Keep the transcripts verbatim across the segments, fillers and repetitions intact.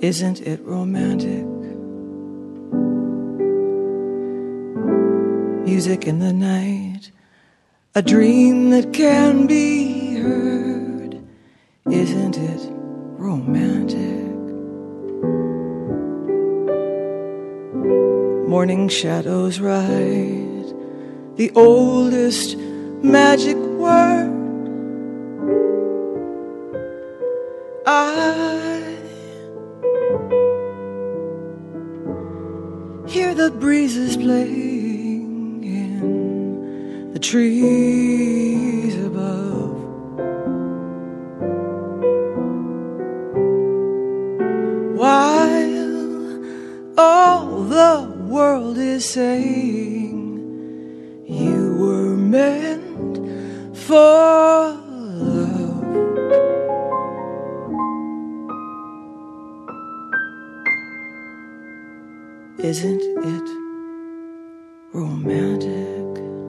Isn't it romantic? Music in the night, a dream that can be heard. Isn't it romantic? Morning shadows write the oldest magic word. I hear the breezes playing in the trees above. While all the world is saying you were meant for love. Isn't it romantic?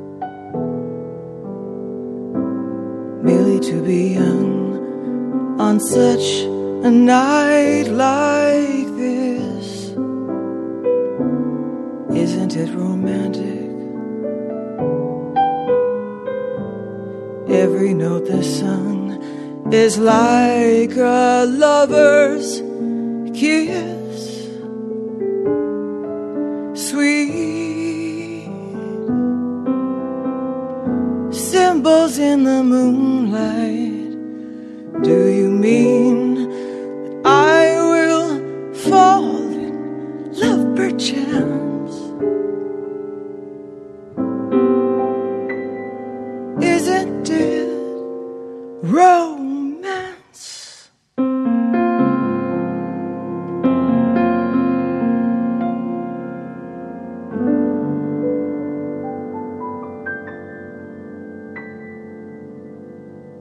Merely to be young on such a night like this. Isn't it romantic? Every note that's sung is like a lover's kiss. Sweet symbols in the moonlight. Do you mean that I will fall in love perchance?